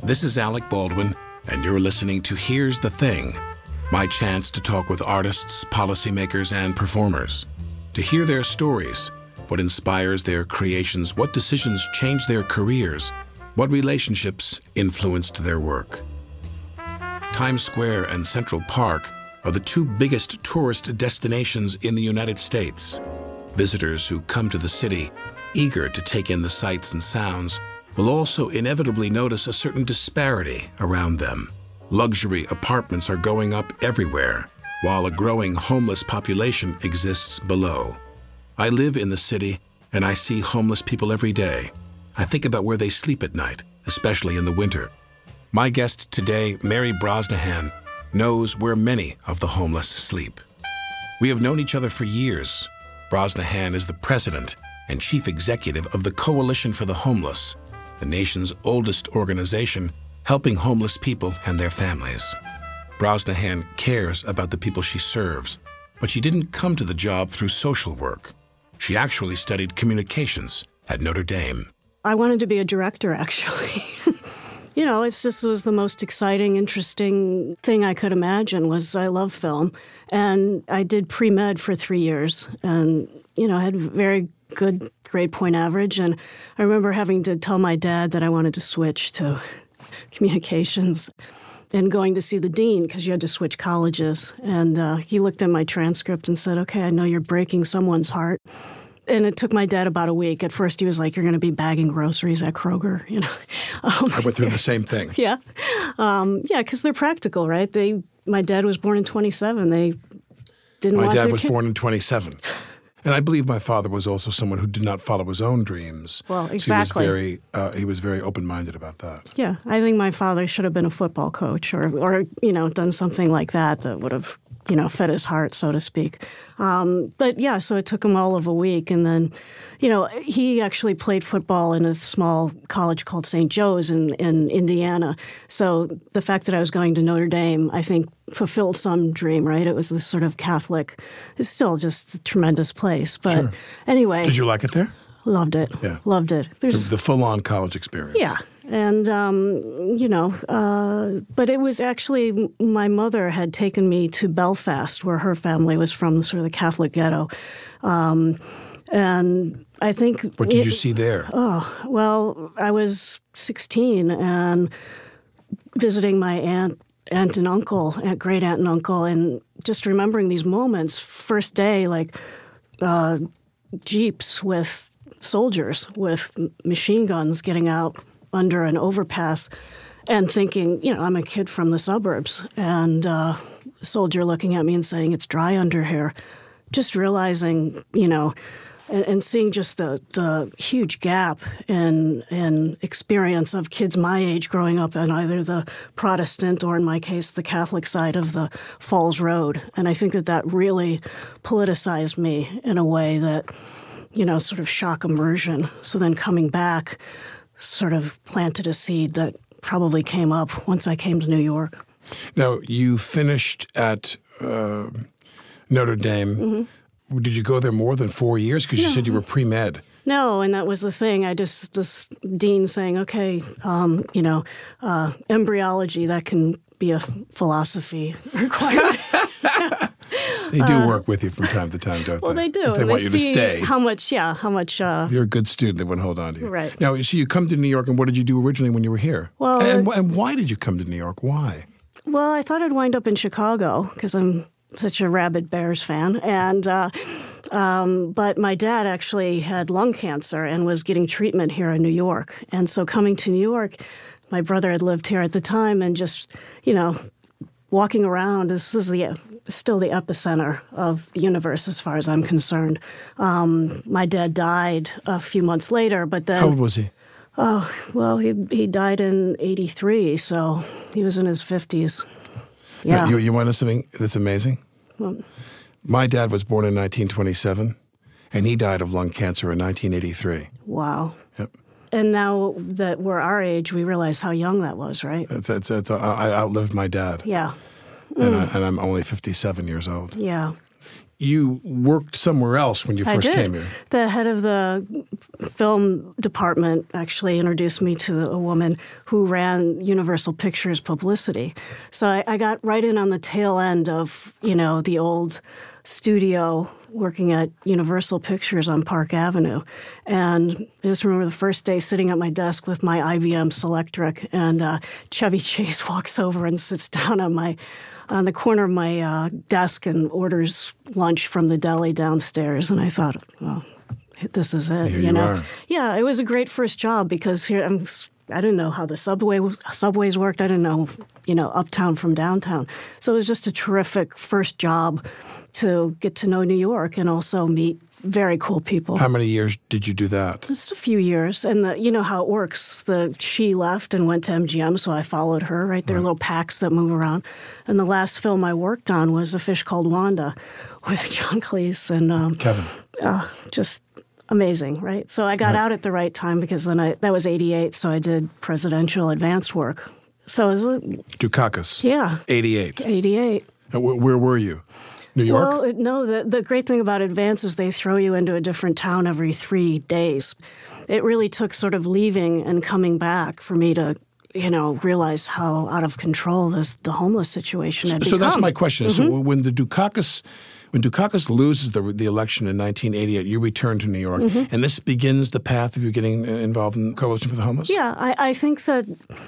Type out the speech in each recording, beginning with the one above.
This is Alec Baldwin, and you're listening to Here's the Thing, my chance to talk with artists, policymakers, and performers. To hear their stories, what inspires their creations, what decisions change their careers, what relationships influenced their work. Times Square and Central Park are the two biggest tourist destinations in the United States. Visitors who come to the city, eager to take in the sights and sounds, will also inevitably notice a certain disparity around them. Luxury apartments are going up everywhere, while a growing homeless population exists below. I live in the city, and I see homeless people every day. I think about where they sleep at night, especially in the winter. My guest today, Mary Brosnahan, knows where many of the homeless sleep. We have known each other for years. Brosnahan is the president and chief executive of the Coalition for the Homeless, the nation's oldest organization helping homeless people and their families. Brosnahan cares about the people she serves, but she didn't come to the job through social work. She actually studied communications at Notre Dame. I wanted to be a director, actually. This was the most exciting, interesting thing I could imagine. I love film. And I did pre-med for 3 years and, I had very good grade point average. And I remember having to tell my dad that I wanted to switch to communications and going to see the dean because you had to switch colleges. And he looked at my transcript and said, okay, I know you're breaking someone's heart. And it took my dad about a week. At first, he was like, you're going to be bagging groceries at Kroger, I went through the same thing. Yeah. Because they're practical, right? My dad was born in 27. They didn't want their kid. My dad was born in 27. And I believe my father was also someone who did not follow his own dreams. Well, exactly. So he was very open-minded about that. Yeah. I think my father should have been a football coach or done something like that would have fed his heart, so to speak. So it took him all of a week. And then, he actually played football in a small college called St. Joe's in Indiana. So the fact that I was going to Notre Dame, I think, fulfilled some dream, right? It was this sort of Catholic, it's still just a tremendous place. But sure. Anyway. Did you like it there? Loved it. Yeah. Loved it. The full-on college experience. Yeah. And, but it was actually my mother had taken me to Belfast, where her family was from, sort of the Catholic ghetto. And I think... What did you see there? Oh, well, I was 16 and visiting my aunt and uncle, great aunt and uncle, and just remembering these moments. First day, Jeeps with soldiers with machine guns getting out under an overpass and thinking, I'm a kid from the suburbs. And a soldier looking at me and saying, it's dry under here. Just realizing, and seeing just the huge gap in experience of kids my age growing up on either the Protestant or, in my case, the Catholic side of the Falls Road. And I think that really politicized me in a way that, sort of shock immersion. So then coming back sort of planted a seed that probably came up once I came to New York. Now, you finished at Notre Dame. Mm-hmm. Did you go there more than 4 years? Because you said you were pre-med. No, and that was the thing. this dean saying, okay, embryology, that can be a philosophy requirement. They do work with you from time to time, don't they? Well, they do. If they want you to stay. How much. If you're a good student, they want to hold on to you. Right. Now, so you come to New York, and what did you do originally when you were here? Well, and why did you come to New York? Why? Well, I thought I'd wind up in Chicago because I'm such a rabid Bears fan. And but my dad actually had lung cancer and was getting treatment here in New York. And so coming to New York, my brother had lived here at the time, and just, walking around, this is still the epicenter of the universe as far as I'm concerned. My dad died a few months later, but then... How old was he? Oh, well, he died in 83, so he was in his 50s. Yeah. Now, you want to know something that's amazing? Well, my dad was born in 1927, and he died of lung cancer in 1983. Wow. Yep. And now that we're our age, we realize how young that was, right? I outlived my dad. Yeah. And I'm only 57 years old. Yeah. you worked somewhere else when you first came here. The head of the film department actually introduced me to a woman who ran Universal Pictures publicity. So I got right in on the tail end of, the old studio working at Universal Pictures on Park Avenue. And I just remember the first day sitting at my desk with my IBM Selectric, and Chevy Chase walks over and sits down on the corner of my desk and orders lunch from the deli downstairs. And I thought, well, this is it. Here you are. Yeah, it was a great first job because here I didn't know how the subways worked. I didn't know, uptown from downtown. So it was just a terrific first job to get to know New York and also meet very cool people. How many years did you do that? Just a few years. And you know how it works. She left and went to MGM, so I followed her, right? There are little packs that move around. And the last film I worked on was A Fish Called Wanda with John Cleese and Kevin. Just amazing, right? So I got out at the right time because then that was 88, so I did presidential advanced work. So it was Dukakis. Yeah. 88. 88. Where were you? New York? Well, no, the great thing about advance is they throw you into a different town every 3 days. It really took sort of leaving and coming back for me to, realize how out of control the homeless situation had become. So that's my question. Mm-hmm. So when Dukakis loses the election in 1988, you return to New York, and this begins the path of you getting involved in Coalition for the Homeless? Yeah, I think that,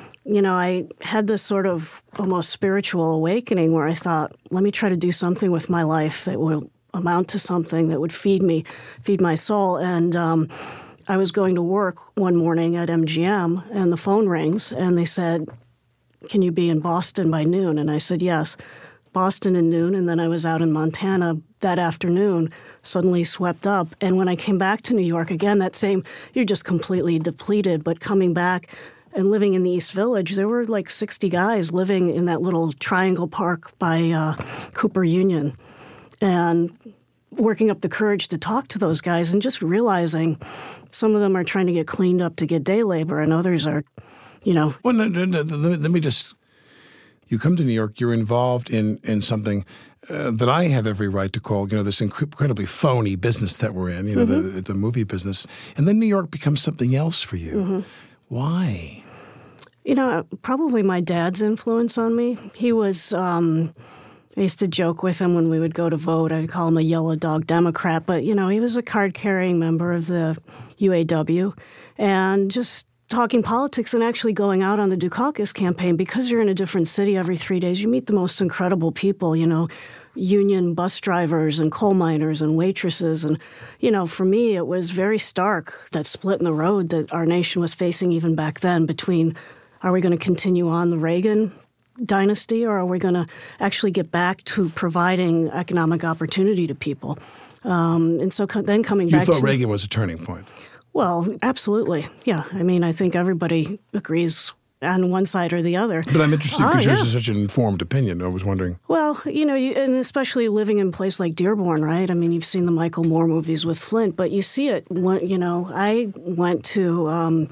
I had this sort of almost spiritual awakening where I thought, let me try to do something with my life that will amount to something that would feed my soul. And I was going to work one morning at MGM, and the phone rings, and they said, can you be in Boston by noon? And I said, yes. Boston at noon, and then I was out in Montana that afternoon, suddenly swept up. And when I came back to New York, again, you're just completely depleted, but coming back and living in the East Village, there were like 60 guys living in that little triangle park by Cooper Union. And working up the courage to talk to those guys and just realizing some of them are trying to get cleaned up to get day labor and others are, Well, no, let me just... You come to New York, you're involved in something that I have every right to call, this incredibly phony business that we're in, the movie business. And then New York becomes something else for you. Mm-hmm. Why? Probably my dad's influence on me. He was, I used to joke with him when we would go to vote. I'd call him a yellow dog Democrat. But, he was a card-carrying member of the UAW. And just talking politics and actually going out on the Dukakis campaign, because you're in a different city every 3 days, you meet the most incredible people, union bus drivers and coal miners and waitresses. And, for me, it was very stark, that split in the road that our nation was facing even back then between, are we going to continue on the Reagan dynasty, or are we going to actually get back to providing economic opportunity to people? And so then coming back to... You thought Reagan was a turning point? Well, absolutely. Yeah. I mean, I think everybody agrees on one side or the other. But I'm interested because yours is such an informed opinion. I was wondering. Well, and especially living in a place like Dearborn, right? I mean, you've seen the Michael Moore movies with Flint, but you see it when, I went to,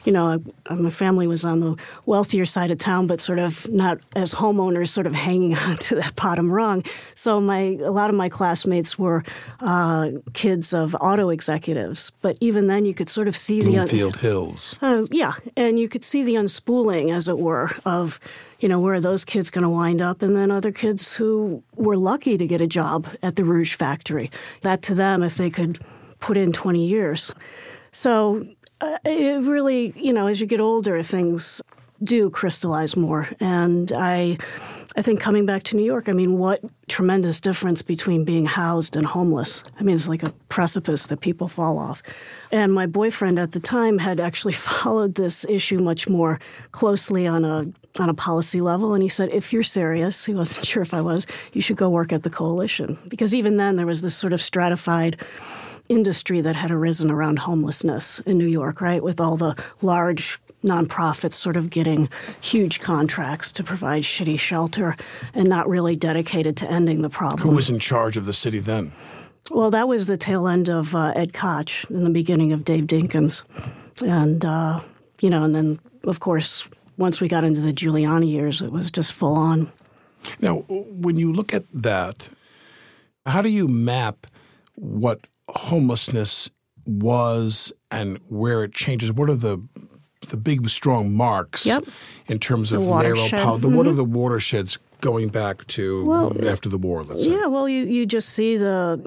my family was on the wealthier side of town, but sort of not as homeowners, sort of hanging on to that bottom rung. So a lot of my classmates were kids of auto executives, but even then you could sort of see Bloomfield Hills. Yeah, and you could see the unspooling, as it were, of, where are those kids going to wind up? And then other kids who were lucky to get a job at the Rouge factory. That to them, if they could put in 20 years. So it really, as you get older, things do crystallize more. And I think coming back to New York, I mean, what tremendous difference between being housed and homeless. I mean, it's like a precipice that people fall off. And my boyfriend at the time had actually followed this issue much more closely on a policy level. And he said, if you're serious, he wasn't sure if I was, you should go work at the Coalition. Because even then there was this sort of stratified industry that had arisen around homelessness in New York, right, with all the large nonprofits sort of getting huge contracts to provide shitty shelter and not really dedicated to ending the problem. Who was in charge of the city then? Well, that was the tail end of Ed Koch and the beginning of Dave Dinkins. And, and then, of course, once we got into the Giuliani years, it was just full on. Now, when you look at that, How do you map what homelessness was and where it changes? What are the big, strong marks in terms of narrow power? What are the watersheds going back to after the war, let's say? Yeah, well, you just see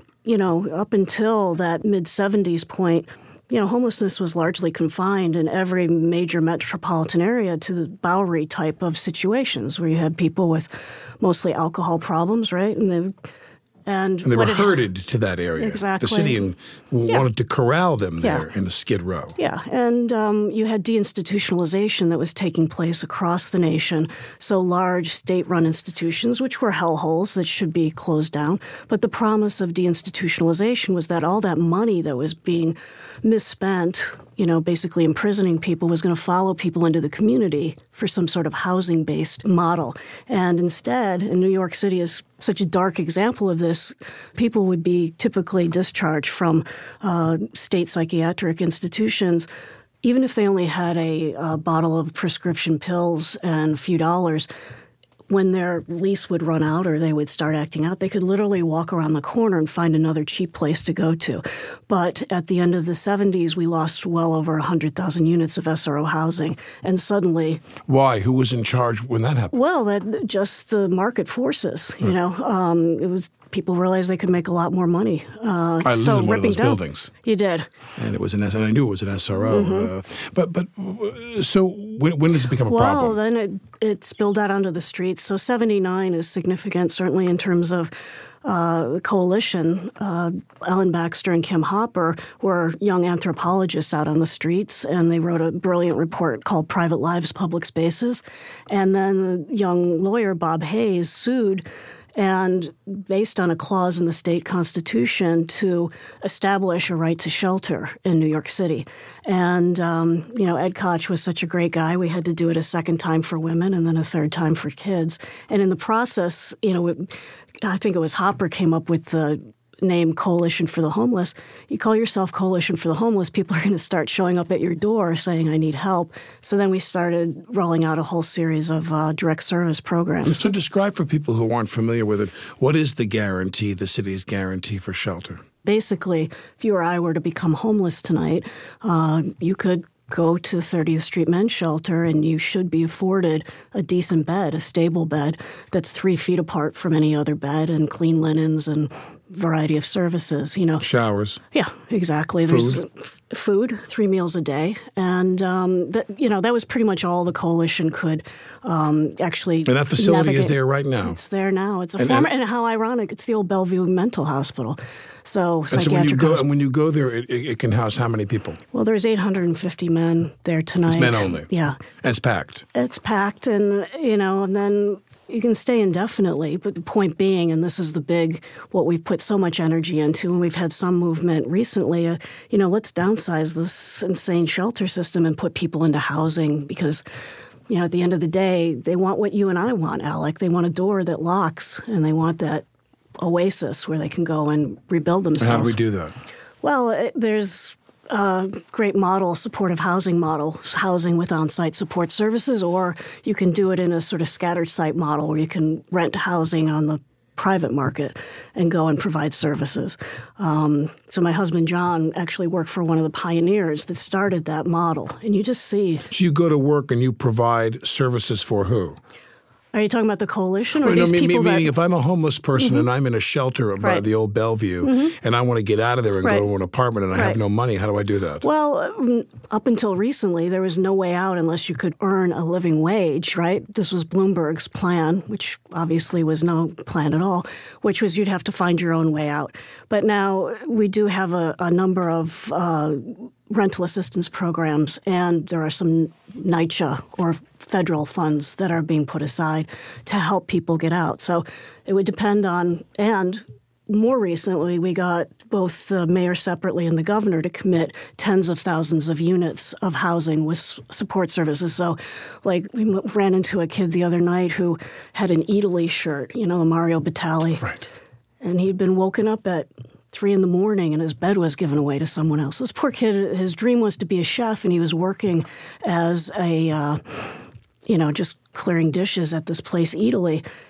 up until that mid-'70s point, homelessness was largely confined in every major metropolitan area to the Bowery type of situations where you had people with mostly alcohol problems, right? And they were herded to that area. Exactly. The city wanted to corral them there in a Skid Row. Yeah, and you had deinstitutionalization that was taking place across the nation. So large state-run institutions, which were hellholes that should be closed down. But the promise of deinstitutionalization was that all that money that was being misspent, basically imprisoning people, was going to follow people into the community for some sort of housing-based model. And instead, and New York City is such a dark example of this, people would be typically discharged from state psychiatric institutions, even if they only had a bottle of prescription pills and a few dollars. When their lease would run out or they would start acting out, they could literally walk around the corner and find another cheap place to go to. But at the end of the 70s, we lost well over 100,000 units of SRO housing. And suddenly... Why? Who was in charge when that happened? Well, just the market forces, It was... People realized they could make a lot more money. I lived in one of those buildings. You did. And it was and I knew it was an SRO. But so when does it become a problem? Well, then it spilled out onto the streets. So 79 is significant, certainly in terms of the coalition. Ellen Baxter and Kim Hopper were young anthropologists out on the streets, and they wrote a brilliant report called Private Lives, Public Spaces. And then the young lawyer, Bob Hayes, sued and based on a clause in the state constitution to establish a right to shelter in New York City. And, Ed Koch was such a great guy. We had to do it a second time for women and then a third time for kids. And in the process, I think it was Hopper came up with the name Coalition for the Homeless. You call yourself Coalition for the Homeless, people are going to start showing up at your door saying, I need help. So then we started rolling out a whole series of direct service programs. So describe for people who aren't familiar with it, what is the guarantee, the city's guarantee for shelter? Basically, if you or I were to become homeless tonight, you could go to 30th Street Men's Shelter and you should be afforded a decent bed, a stable bed that's 3 feet apart from any other bed and clean linens and variety of services, Showers. Yeah, exactly. Food. There's food, 3 meals a day. And, that was pretty much all the coalition could actually And that facility navigate. Is there right now? It's there now. It's a former, and how ironic, it's the old Bellevue Mental Hospital. So psychiatric when you go there, it can house how many people? Well, there's 850 men there tonight. It's men only? Yeah. And it's packed? It's packed, and, and then you can stay indefinitely. But the point being, and this is what we've put so much energy into, and we've had some movement recently, let's downsize this insane shelter system and put people into housing because, at the end of the day, they want what you and I want, Alec. They want a door that locks, and they want that oasis where they can go and rebuild themselves. How do we do that? Well, there's a great model, supportive housing model, housing with on-site support services, or you can do it in a sort of scattered site model where you can rent housing on the private market and go and provide services. So my husband, John, actually worked for one of the pioneers that started that model. And you just see... So you go to work and you provide services for who? Are you talking about the coalition or these people meaning if I'm a homeless person and I'm in a shelter by the old Bellevue and I want to get out of there and go to an apartment and I have no money, how do I do that? Well, up until recently, there was no way out unless you could earn a living wage, right? This was Bloomberg's plan, which obviously was no plan at all, which was you'd have to find your own way out. But now we do have a number of rental assistance programs, and there are some NYCHA or federal funds that are being put aside to help people get out. So it would depend on, and more recently we got both the mayor separately and the governor to commit tens of thousands of units of housing with support services. So we ran into a kid the other night who had an Italy shirt, the Mario Batali. Right. And he'd been woken up at 3 a.m. and his bed was given away to someone else. This poor kid, his dream was to be a chef, and he was working as a, just clearing dishes at this place, Italy.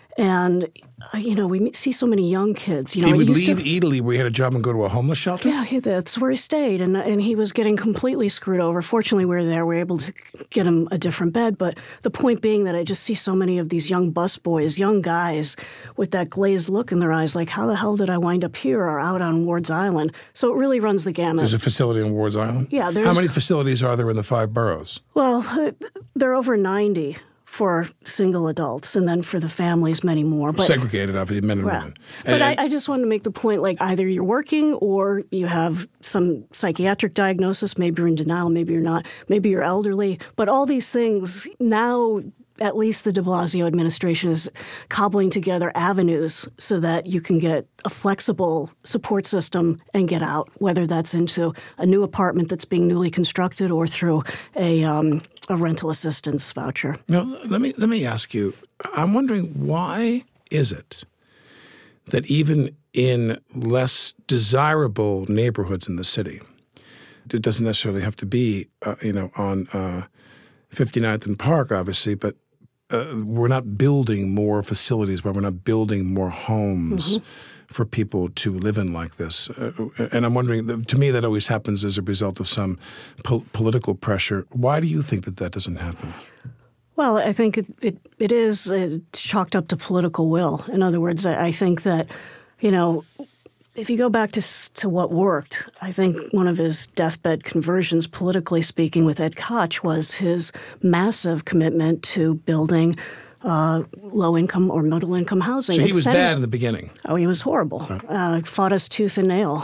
And, we see so many young kids. He would leave Italy where he had a job and go to a homeless shelter? Yeah, that's where he stayed. And he was getting completely screwed over. Fortunately, we were there. We were able to get him a different bed. But the point being that I just see so many of these young busboys, young guys with that glazed look in their eyes, like, how the hell did I wind up here or out on Ward's Island? So it really runs the gamut. There's a facility on Ward's Island? Yeah. How many facilities are there in the 5 boroughs? Well, there are over 90 for single adults, and then for the families, many more. But, segregated, obviously, men and women. But I just want to make the point, like, either you're working or you have some psychiatric diagnosis. Maybe you're in denial, maybe you're not. Maybe you're elderly. But all these things, now at least the de Blasio administration is cobbling together avenues so that you can get a flexible support system and get out, whether that's into a new apartment that's being newly constructed or through a rental assistance voucher. Now, let me ask you, I'm wondering, why is it that even in less desirable neighborhoods in the city, it doesn't necessarily have to be, on 59th and Park, obviously, but we're not building more facilities, where we're not building more homes for people to live in like this. And I'm wondering, to me, that always happens as a result of some political pressure. Why do you think that doesn't happen? Well, I think it is chalked up to political will. In other words, I think that, if you go back to what worked, I think one of his deathbed conversions, politically speaking, with Ed Koch was his massive commitment to building low-income or middle-income housing. So he was bad in the beginning. Oh, he was horrible. Right. Fought us tooth and nail.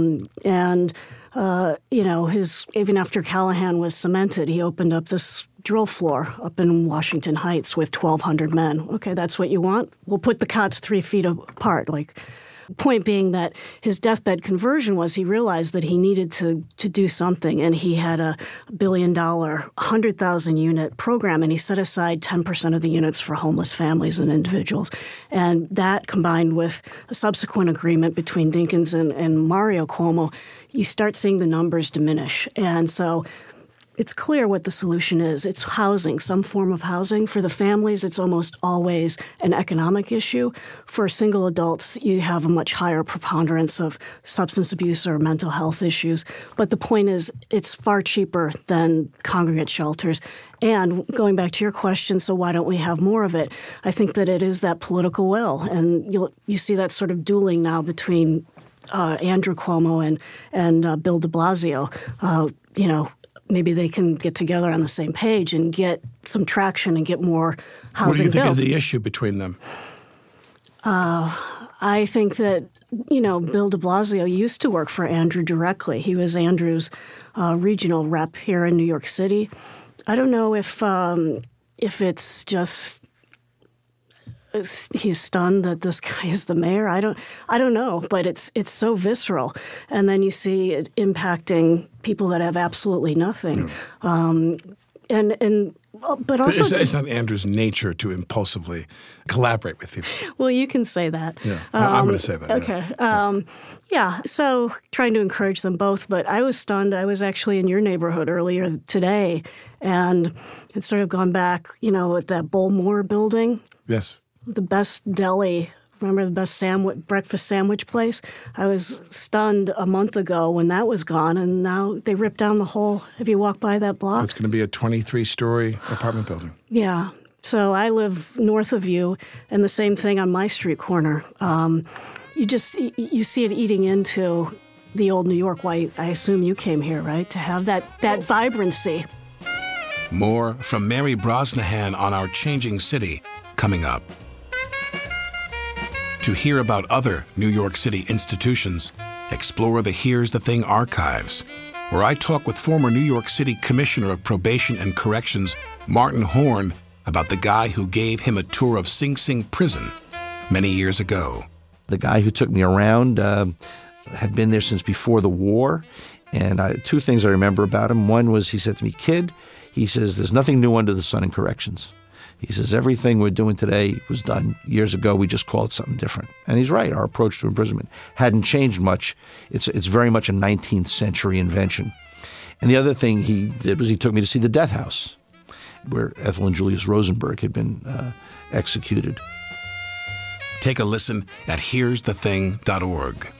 Even after Callahan was cemented, he opened up this drill floor up in Washington Heights with 1,200 men. Okay, that's what you want? We'll put the cots 3 feet apart, Point being that his deathbed conversion was he realized that he needed to do something, and he had a $1 billion, 100,000 unit program, and he set aside 10% of the units for homeless families and individuals. And that, combined with a subsequent agreement between Dinkins and Mario Cuomo, you start seeing the numbers diminish. And so it's clear what the solution is. It's housing, some form of housing. For the families, it's almost always an economic issue. For single adults, you have a much higher preponderance of substance abuse or mental health issues. But the point is, it's far cheaper than congregate shelters. And going back to your question, so why don't we have more of it? I think that it is that political will. And you see that sort of dueling now between Andrew Cuomo and Bill de Blasio. Maybe they can get together on the same page and get some traction and get more housing built. What do you think is the issue between them? I think that, Bill de Blasio used to work for Andrew directly. He was Andrew's regional rep here in New York City. I don't know if it's just he's stunned that this guy is the mayor. I don't know, but it's so visceral. And then you see it impacting people that have absolutely nothing. But also, it's not Andrew's nature to impulsively collaborate with people. Well, you can say that. Yeah, I'm going to say that. Okay. So trying to encourage them both. But I was stunned. I was actually in your neighborhood earlier today, and it's sort of gone back, at that Bullmore building. Yes. The best deli. Remember the best breakfast sandwich place? I was stunned a month ago when that was gone, and now they ripped down the whole. Have you walked by that block? It's going to be a 23-story apartment building. Yeah. So I live north of you, and the same thing on my street corner. You see it eating into the old New York. Why I assume you came here, right, to have that vibrancy. More from Mary Brosnahan on our changing city coming up. To hear about other New York City institutions, explore the Here's the Thing archives, where I talk with former New York City Commissioner of Probation and Corrections, Martin Horn, about the guy who gave him a tour of Sing Sing Prison many years ago. The guy who took me around had been there since before the war, and two things I remember about him. One was he said to me, "Kid," he says, "there's nothing new under the sun in corrections." He says, everything we're doing today was done years ago. We just call it something different. And he's right. Our approach to imprisonment hadn't changed much. It's very much a 19th century invention. And the other thing he did was he took me to see the death house, where Ethel and Julius Rosenberg had been executed. Take a listen at here'sthething.org.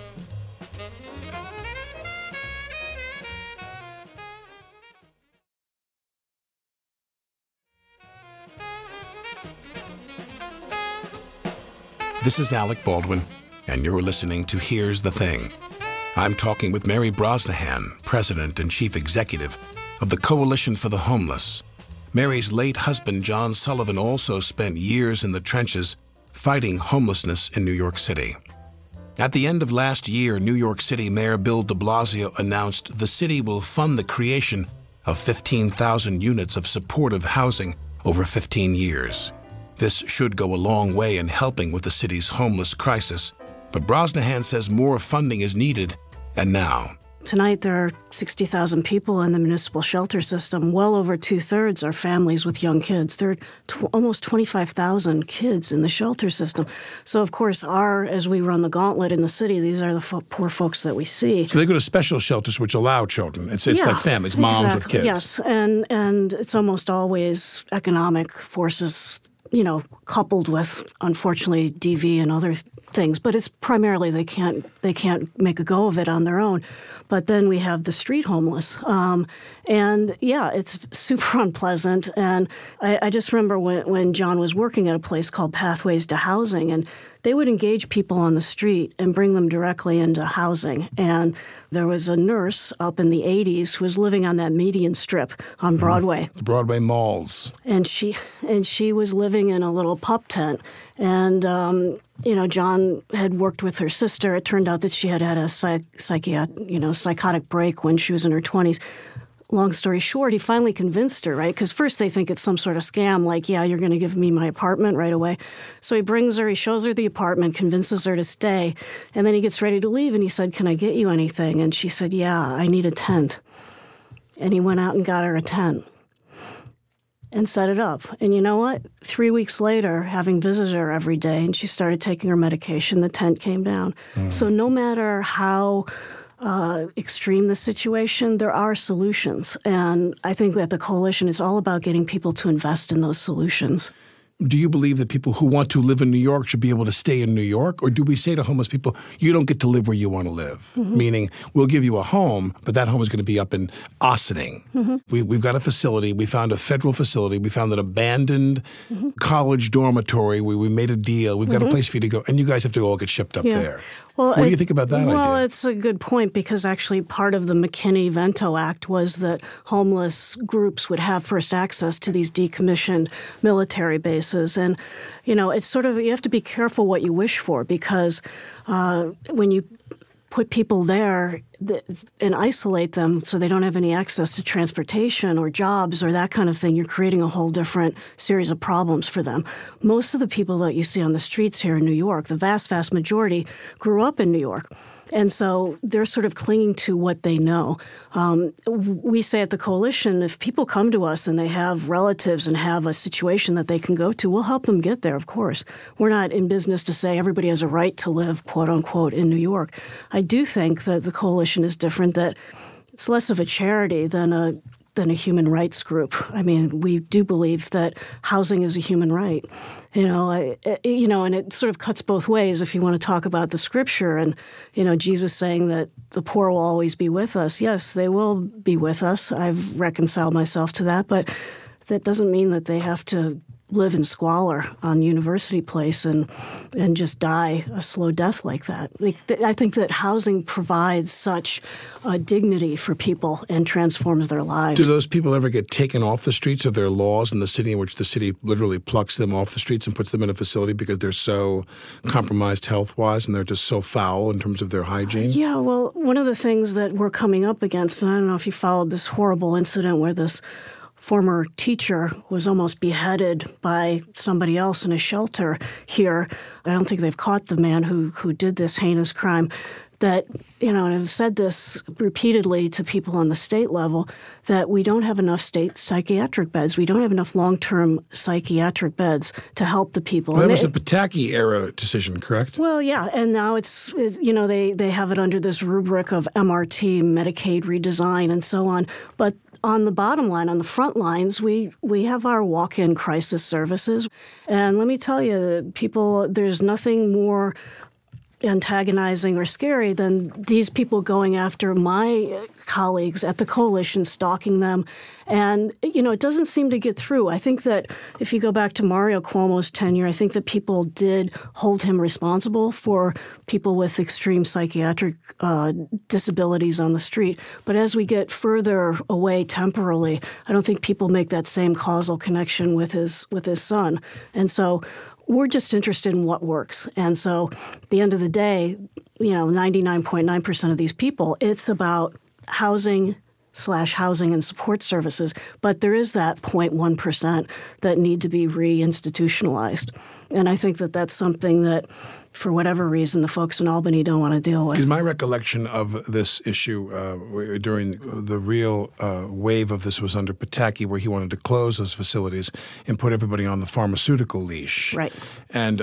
This is Alec Baldwin, and you're listening to Here's the Thing. I'm talking with Mary Brosnahan, President and Chief Executive of the Coalition for the Homeless. Mary's late husband, John Sullivan, also spent years in the trenches fighting homelessness in New York City. At the end of last year, New York City Mayor Bill de Blasio announced the city will fund the creation of 15,000 units of supportive housing over 15 years. This should go a long way in helping with the city's homeless crisis, but Brosnahan says more funding is needed, and now. Tonight, there are 60,000 people in the municipal shelter system. Well over two-thirds are families with young kids. There are almost 25,000 kids in the shelter system. So, of course, as we run the gauntlet in the city, these are the poor folks that we see. So they go to special shelters which allow children. It's like families, moms with kids. Yes, and it's almost always economic forces, coupled with, unfortunately, DV and other things. But it's primarily they can't make a go of it on their own. But then we have the street homeless. It's super unpleasant. And I just remember when John was working at a place called Pathways to Housing, and they would engage people on the street and bring them directly into housing. And there was a nurse up in the 80s who was living on that median strip on Broadway. The Broadway malls. And she was living in a little pup tent. And, John had worked with her sister. It turned out that she had a psychotic break when she was in her 20s. Long story short, he finally convinced her, right? Because first they think it's some sort of scam, like, yeah, you're going to give me my apartment right away. So he shows her the apartment, convinces her to stay, and then he gets ready to leave, and he said, can I get you anything? And she said, yeah, I need a tent. And he went out and got her a tent and set it up. And you know what? 3 weeks later, having visited her every day, and she started taking her medication, the tent came down. So no matter how extreme the situation, there are solutions. And I think that the coalition is all about getting people to invest in those solutions. Do you believe that people who want to live in New York should be able to stay in New York? Or do we say to homeless people, you don't get to live where you want to live? Mm-hmm. Meaning, we'll give you a home, but that home is going to be up in Ossining. Mm-hmm. We've got a facility. We found a federal facility. We found an abandoned college dormitory where we made a deal. We've got a place for you to go. And you guys have to all get shipped up there. Well, what do you think about that idea? Well, it's a good point because actually part of the McKinney-Vento Act was that homeless groups would have first access to these decommissioned military bases. And, it's sort of, you have to be careful what you wish for because when you put people there and isolate them so they don't have any access to transportation or jobs or that kind of thing, you're creating a whole different series of problems for them. Most of the people that you see on the streets here in New York, the vast, vast majority, grew up in New York. And so they're sort of clinging to what they know. We say at the coalition, if people come to us and they have relatives and have a situation that they can go to, we'll help them get there, of course. We're not in business to say everybody has a right to live, quote unquote, in New York. I do think that the coalition is different, that it's less of a charity than a human rights group. I mean, we do believe that housing is a human right. And it sort of cuts both ways if you want to talk about the scripture and, Jesus saying that the poor will always be with us. Yes, they will be with us. I've reconciled myself to that, but that doesn't mean that they have to live in squalor on University Place and just die a slow death like that. I think that housing provides such dignity for people and transforms their lives. Do those people ever get taken off the streets? Are there laws in the city in which the city literally plucks them off the streets and puts them in a facility because they're so compromised health-wise and they're just so foul in terms of their hygiene? Yeah, well, one of the things that we're coming up against, and I don't know if you followed this horrible incident where this former teacher was almost beheaded by somebody else in a shelter here. I don't think they've caught the man who did this heinous crime. that, and I've said this repeatedly to people on the state level, that we don't have enough state psychiatric beds. We don't have enough long-term psychiatric beds to help the people. Well, that was a Pataki-era decision, correct? Well, yeah, and now they have it under this rubric of MRT, Medicaid redesign, and so on. But on the bottom line, on the front lines, we have our walk-in crisis services. And let me tell you, people, there's nothing more antagonizing or scary than these people going after my colleagues at the coalition, stalking them. And, it doesn't seem to get through. I think that if you go back to Mario Cuomo's tenure, I think that people did hold him responsible for people with extreme psychiatric disabilities on the street. But as we get further away temporally, I don't think people make that same causal connection with his son. And so we're just interested in what works. And so at the end of the day, 99.9% of these people, it's about housing and support services. But there is that 0.1% that need to be reinstitutionalized. And I think that that's something that, for whatever reason, the folks in Albany don't want to deal with. Because my recollection of this issue during the real wave of this was under Pataki, where he wanted to close those facilities and put everybody on the pharmaceutical leash. Right. And,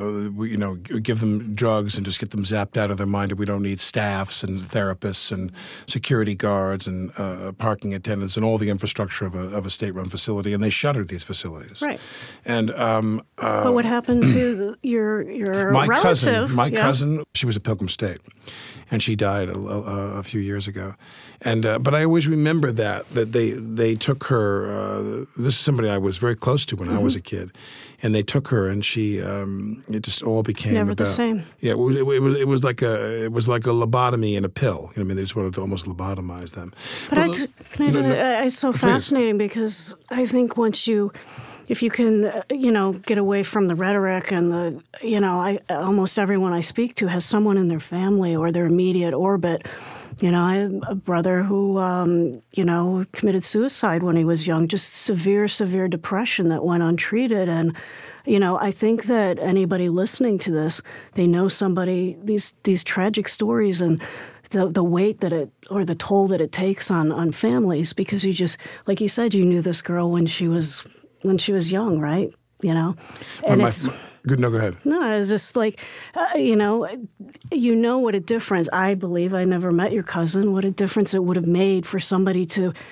give them drugs and just get them zapped out of their mind. We don't need staffs and therapists and security guards and parking attendants and all the infrastructure of a state-run facility. And they shuttered these facilities. Right. And but what happened to your relative? My cousin, she was at Pilgrim State, and she died a few years ago. And but I always remember that they took her. This is somebody I was very close to when I was a kid, and they took her, and she it just all became never about, the same. Yeah, it was like a lobotomy in a pill. They just wanted to almost lobotomize them. But it's so fascinating because I think if you can, get away from the rhetoric and almost everyone I speak to has someone in their family or their immediate orbit. I had a brother who, committed suicide when he was young, just severe depression that went untreated. And, I think that anybody listening to this, they know somebody, these tragic stories and the weight or the toll that it takes on families, because you just, like you said, you knew this girl when she was young, right? And No, go ahead. No, it's just like, what a difference, I believe, I never met your cousin, what a difference it would have made for somebody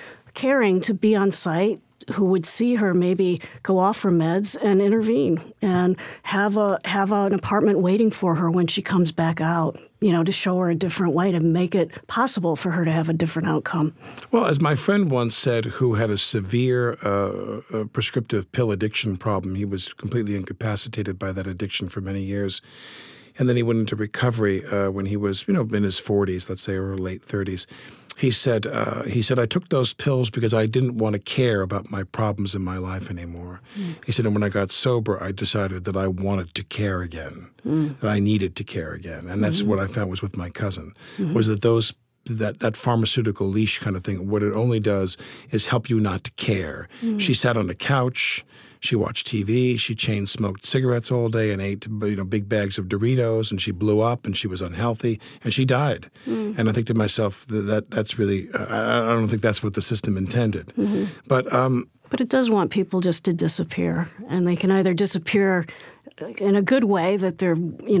caring to be on site, who would see her maybe go off her meds and intervene and have an apartment waiting for her when she comes back out, to show her a different way, to make it possible for her to have a different outcome. Well, as my friend once said, who had a severe prescriptive pill addiction problem, he was completely incapacitated by that addiction for many years. And then he went into recovery when he was, in his 40s, let's say, or late 30s. He said, I took those pills because I didn't want to care about my problems in my life anymore. He said, and when I got sober, I decided that I wanted to care again, that I needed to care again. And that's what I found was with my cousin, was that that pharmaceutical leash kind of thing, what it only does is help you not to care. She sat on the couch. She watched TV. She chain smoked cigarettes all day and ate, big bags of Doritos. And she blew up and she was unhealthy and she died. And I think to myself that's really I don't think that's what the system intended. But it does want people just to disappear, and they can either disappear in a good way that they're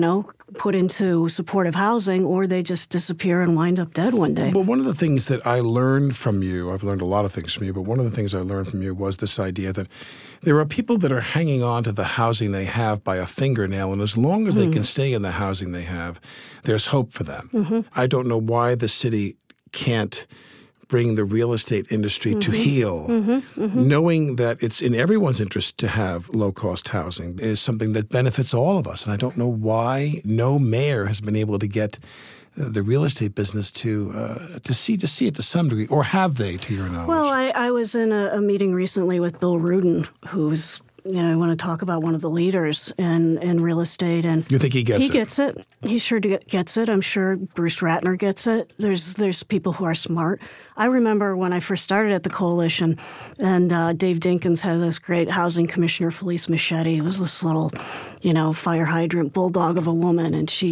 put into supportive housing, or they just disappear and wind up dead one day. Well, one of the things that I learned from you, I've learned a lot of things from you, but one of the things I learned from you was this idea that there are people that are hanging on to the housing they have by a fingernail, and as long as they can stay in the housing they have, there's hope for them. I don't know why the city can't bring the real estate industry to heal. Knowing that it's in everyone's interest to have low-cost housing is something that benefits all of us. And I don't know why no mayor has been able to get the real estate business to see it to some degree, or have they, to your knowledge? Well, I was in a meeting recently with Bill Rudin, who's I want to talk about one of the leaders in real estate. And you think he gets it? He gets it. He sure gets it. I'm sure Bruce Ratner gets it. There's people who are smart. I remember when I first started at the coalition, and Dave Dinkins had this great housing commissioner, Felice Machete. It was this little, fire hydrant bulldog of a woman, and she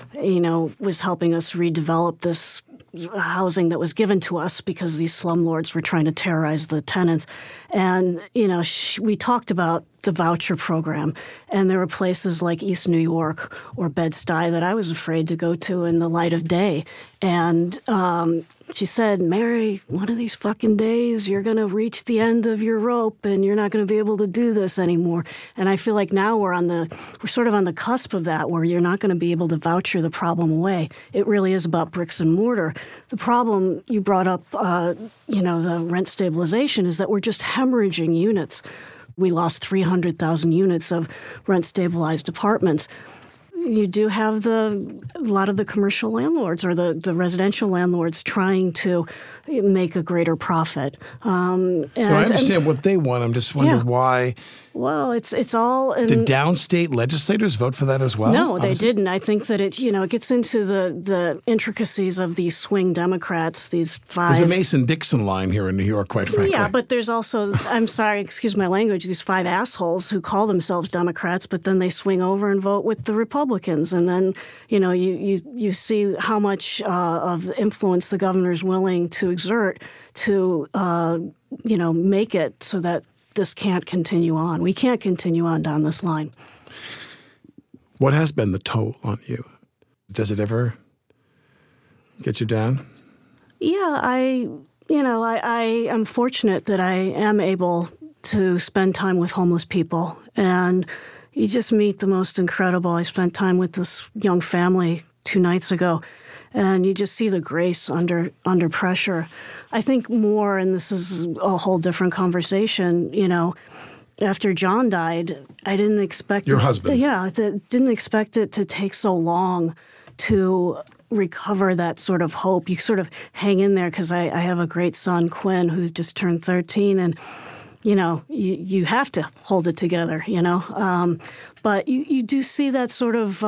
was helping us redevelop this housing that was given to us because these slumlords were trying to terrorize the tenants. And, we talked about the voucher program, and there were places like East New York or Bed-Stuy that I was afraid to go to in the light of day. And she said, Mary, one of these fucking days you're going to reach the end of your rope and you're not going to be able to do this anymore. And I feel like now we're sort of on the cusp of that, where you're not going to be able to voucher the problem away. It really is about bricks and mortar. The problem you brought up, the rent stabilization, is that we're just hemorrhaging units. We lost 300,000 units of rent-stabilized apartments. You do have a lot of the commercial landlords or the residential landlords trying to make a greater profit. I understand what they want. I'm just wondering why. Well, it's all. Did downstate legislators vote for that as well? No, they didn't. I think that it gets into the intricacies of these swing Democrats. These five. There's a Mason-Dixon line here in New York, quite frankly. Yeah, but there's also, I'm sorry, excuse my language, these five assholes who call themselves Democrats, but then they swing over and vote with the Republicans, and then you see how much of influence the governor's willing to exert to make it so that this can't continue on. We can't continue on down this line. What has been the toll on you? Does it ever get you down? Yeah, I am fortunate that I am able to spend time with homeless people, and you just meet the most incredible. I spent time with this young family 2 nights ago, and you just see the grace under pressure. I think more, and this is a whole different conversation, after John died, I didn't expect Your husband. Yeah, didn't expect it to take so long to recover that sort of hope. You sort of hang in there, because I have a great son, Quinn, who's just turned 13, and you have to hold it together, But you do see that sort of,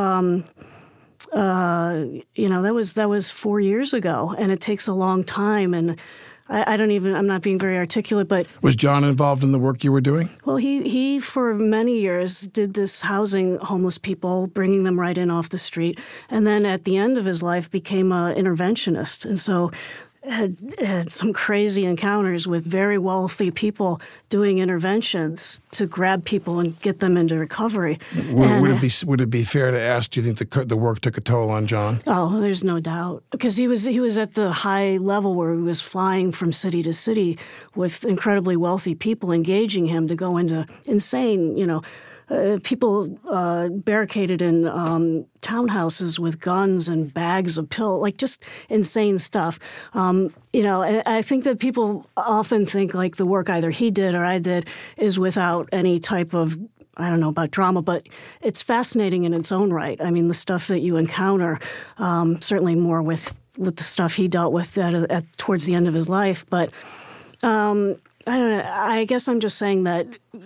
that was 4 years ago, and it takes a long time. And I'm not being very articulate, but. Was John involved in the work you were doing? Well, he for many years did this housing homeless people, bringing them right in off the street. And then at the end of his life became an interventionist. And so had some crazy encounters with very wealthy people doing interventions to grab people and get them into recovery. Would it be fair to ask, do you think the work took a toll on John? Oh, there's no doubt, because he was at the high level where he was flying from city to city with incredibly wealthy people engaging him to go into insane, people barricaded in townhouses with guns and bags of pills, like just insane stuff. I think that people often think like the work either he did or I did is without any type of, I don't know about drama, but it's fascinating in its own right. I mean, the stuff that you encounter, certainly more with the stuff he dealt with towards the end of his life, but I don't know. I guess I'm just saying that,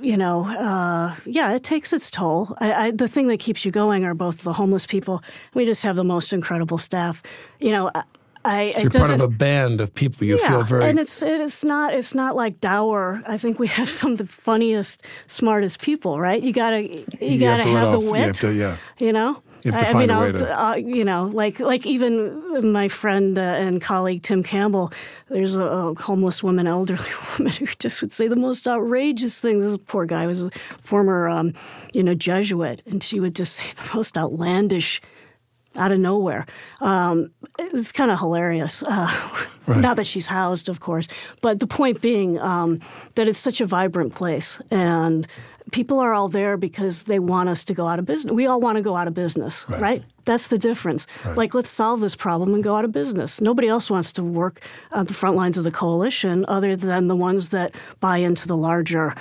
it takes its toll. The thing that keeps you going are both the homeless people. We just have the most incredible staff. You're part of a band of people. You feel very. And it's not like dour. I think we have some of the funniest, smartest people. Right? You gotta have the wit. You have to find a way to. Like even my friend and colleague Tim Campbell, there's a homeless woman, elderly woman, who just would say the most outrageous things. This poor guy was a former, Jesuit, and she would just say the most outlandish, out of nowhere. It's kind of hilarious. Right. Not that she's housed, of course, but the point being that it's such a vibrant place, and people are all there because they want us to go out of business. We all want to go out of business, right? That's the difference. Right. Like, let's solve this problem and go out of business. Nobody else wants to work on the front lines of the coalition other than the ones that buy into the larger,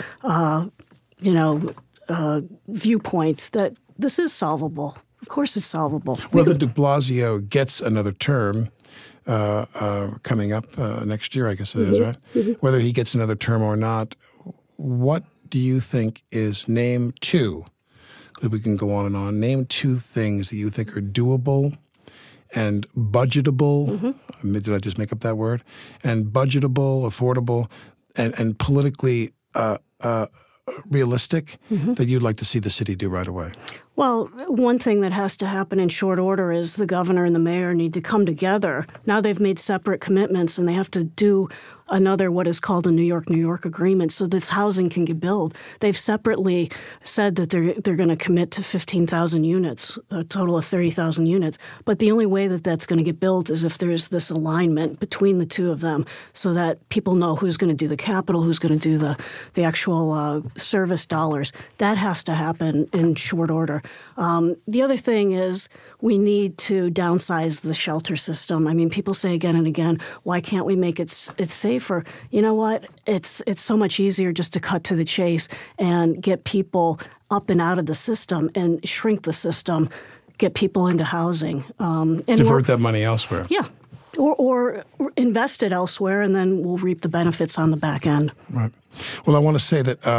viewpoint that this is solvable. Of course it's solvable. Whether de Blasio gets another term coming up next year, I guess it is, right? Mm-hmm. Whether he gets another term or not, what do you think is name 2, because we can go on and on, name 2 things that you think are doable and budgetable, mm-hmm. Did I just make up that word? And budgetable, affordable, and politically realistic, mm-hmm. that you'd like to see the city do right away? Well, one thing that has to happen in short order is the governor and the mayor need to come together. Now they've made separate commitments, and they have to do another what is called a New York agreement so this housing can get built. They've separately said that they're going to commit to 15,000 units, a total of 30,000 units. But the only way that that's going to get built is if there's this alignment between the two of them so that people know who's going to do the capital, who's going to do the actual service dollars. That has to happen in short order. The other thing is we need to downsize the shelter system. I mean, people say again and again, why can't we make it safer? You know what? It's so much easier just to cut to the chase and get people up and out of the system and shrink the system, get people into housing. And divert that money elsewhere. Yeah. Or invest it elsewhere, and then we'll reap the benefits on the back end. Right. Well, I want to say that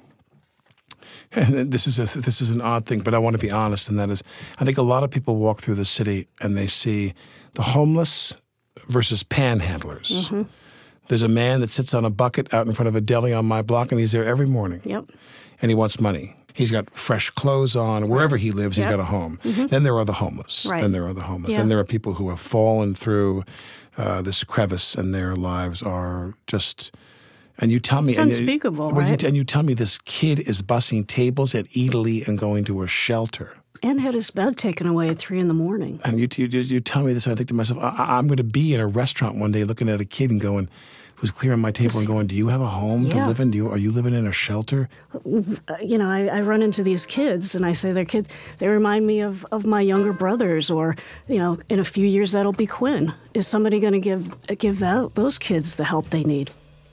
this is an odd thing, but I want to be honest, and that is, I think a lot of people walk through the city and they see the homeless versus panhandlers. Mm-hmm. There's a man that sits on a bucket out in front of a deli on my block, and he's there every morning. Yep. And he wants money. He's got fresh clothes on. Wherever he lives, he's got a home. Mm-hmm. Then there are the homeless. Right. Then there are the homeless. Yeah. Then there are people who have fallen through this crevice, and their lives are just... And you tell me... It's unspeakable, right? And you tell me this kid is bussing tables at Italy and going to a shelter. And had his bed taken away at 3 a.m. And you tell me this, and I think to myself, I'm going to be in a restaurant one day looking at a kid and going... who's clearing my table and going, do you have a home to live in? Are you living in a shelter? You know, I run into these kids, and I say they're kids. They remind me of my younger brothers, or, you know, in a few years that'll be Quinn. Is somebody going to give those kids the help they need?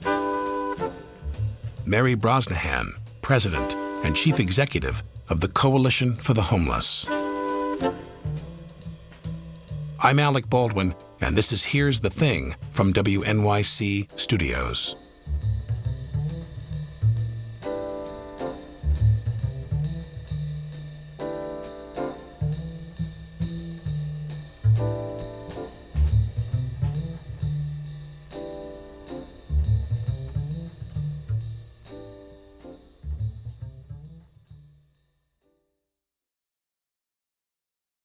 Mary Brosnahan, President and Chief Executive of the Coalition for the Homeless. I'm Alec Baldwin, and this is Here's the Thing from WNYC Studios.